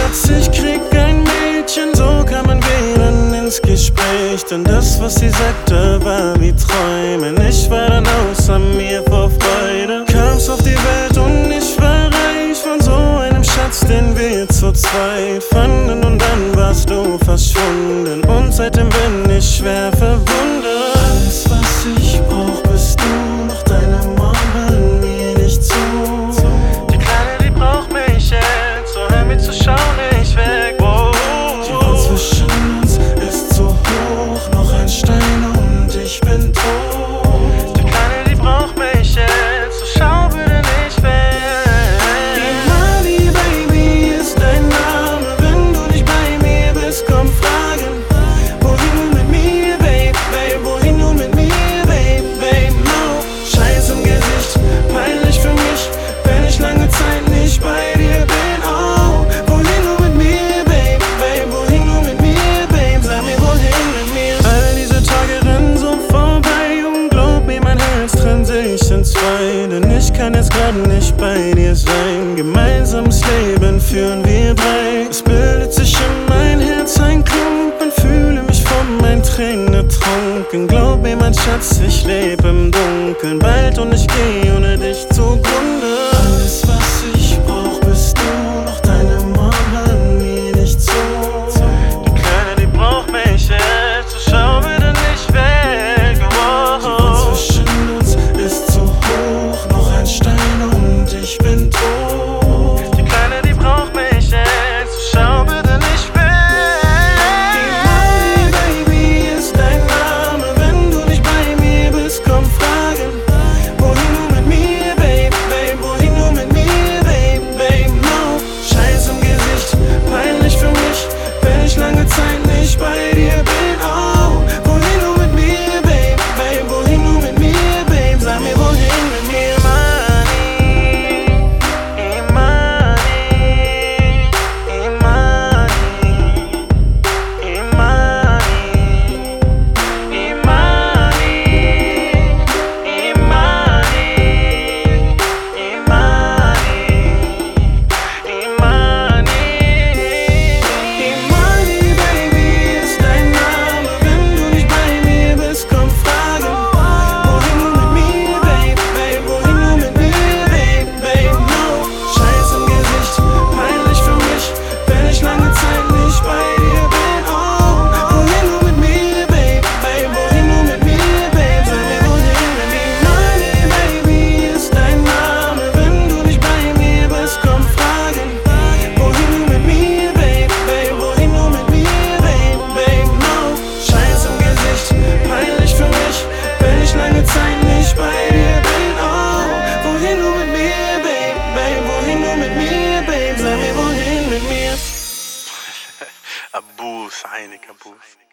Schatz, ich krieg ein Mädchen, so kamen wir dann ins Gespräch. Denn das, was sie sagte, war wie Träumen. Ich war dann außer mir vor Freude. Kam's auf die Welt und ich war reich von so einem Schatz, den wir zu zweit fanden. Und dann warst du verschwunden und seitdem bin ich schwer verwundert. Alles, was ich brauch, bist du, doch deine Mom hört mir nicht zu. Die Kleine, die braucht mich jetzt, so hör mir zu, schau nicht weg. Oh. Die Wand zwischen uns ist zu hoch, noch ein Stein und ich bin tot. Die Kleine, die braucht mich jetzt, so schau bitte nicht weg. Imani, Baby, ist dein Name, wenn du nicht bei mir bist, komm fragen. Wohin du mit mir, Babe, Babe, wohin du mit mir, Babe, Babe, no. Scheiß im Gesicht, peinlich für mich, wenn ich lange Zeit nicht bei dir bin, oh. Wohin du mit mir, Babe, Babe, wohin du mit mir, Babe, sag mir, wohin mit mir. All diese Tage rennen so vorbei und glaub mir, mein Herz trennt sich in zwei. Denn ich kann jetzt grad nicht bei dir sein, gemeinsames Leben führen wir drei. Es bildet sich in mein Herz ein Klumpen, fühle mich von meinen Tränen ertrunken. Glaub mir, mein Schatz, ich leb im Dunkeln bald und ich geh ohne dich zugrunde. Alles, was ich brauch, bist du, doch deine Mom hört mir nicht zu. Die Kleine, die braucht mich jetzt, so schau bitte nicht weg. Oh. Die Wand zwischen uns ist zu hoch, noch ein Stein und ich bin tot. Die Kleine, die braucht mich jetzt, so schau bitte nicht weg. Imani, Baby, ist dein Name, wenn du nicht bei mir bist, komm fragen. Wohin du mit mir, Babe, Babe, wohin du mit mir, Babe, Babe, no. Scheiß im Gesicht, peinlich für mich, wenn ich lange Zeit nicht bei dir bin, oh. Wohin du mit mir, Babe, Babe, wohin du mit mir, Babe, sag mir, wohin mit mir. Abus, Heineken, Abus.